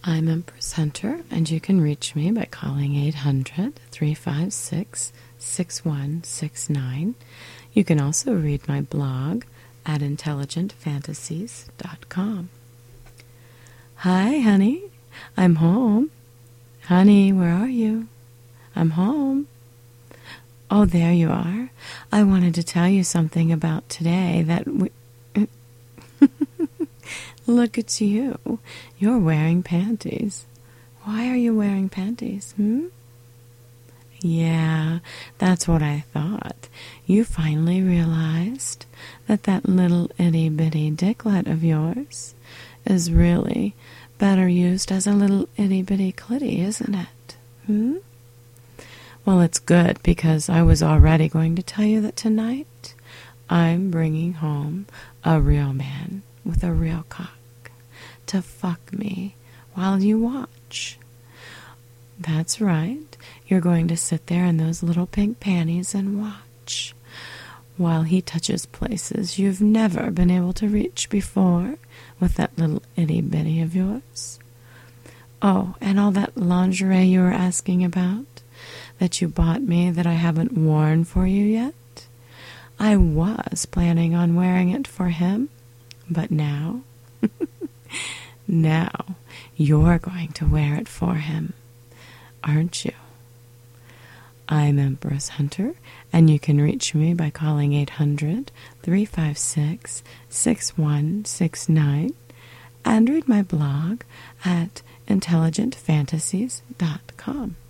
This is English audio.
I'm Empress Hunter, and you can reach me by calling 800-356-6169. You can also read my blog at intelligentfantasies.com. Hi, honey. I'm home. Honey, where are you? I'm home. Oh, there you are. I wanted to tell you something about today that we... Look at you. You're wearing panties. Why are you wearing panties, Yeah, that's what I thought. You finally realized that that little itty-bitty dicklet of yours is really better used as a little itty-bitty clitty, isn't it? Well, it's good, because I was already going to tell you that tonight I'm bringing home a real man with a real cock to fuck me while you watch. That's right. You're going to sit there in those little pink panties and watch while he touches places you've never been able to reach before with that little itty-bitty of yours. Oh, and all that lingerie you were asking about that you bought me that I haven't worn for you yet. I was planning on wearing it for him, but now, now you're going to wear it for him, aren't you? I'm Empress Hunter, and you can reach me by calling 800-356-6169 and read my blog at intelligentfantasies.com.